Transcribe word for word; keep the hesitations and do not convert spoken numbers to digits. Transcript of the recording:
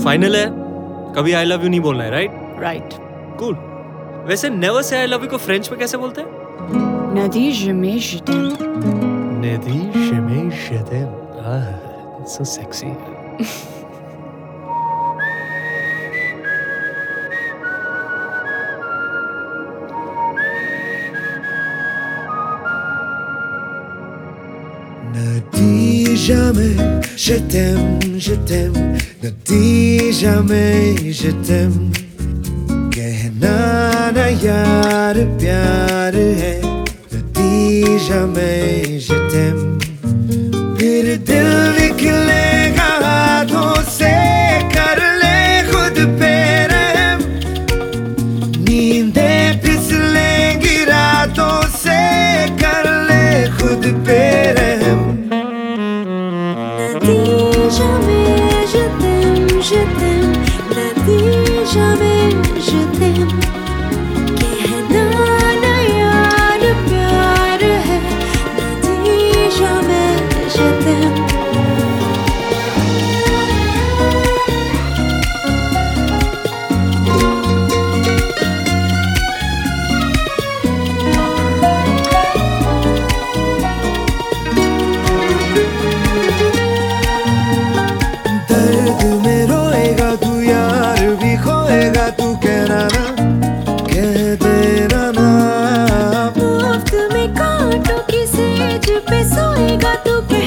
Final है, कभी आई love you नहीं बोलना है, राइट? राइट। कूल। वैसे नेवर से आई लव यू को फ्रेंच में कैसे बोलते हैं? नदी जमे जितम। नदी जमे जितम। आह, so sexy. नदी जमे जितम जितम, नदी जमे जितम, कहना ना यार प्यार है, नदी जमे जितम, फिर दिल निकलेगा हाथों से, कर ले खुद पे रहम, नींदें फिसलेंगी रातों से, कर ले खुद पे रहम। नदी जमे जितम जितम, नदी जमे जितम, कहना ना यार प्यार है, नदी जमे जितम। दर्द में रोएगा तू यार भी खोएगा तू, कहना ना, कह देना ना। मुफ्त में कांटों की सेज पे सोएगा तू,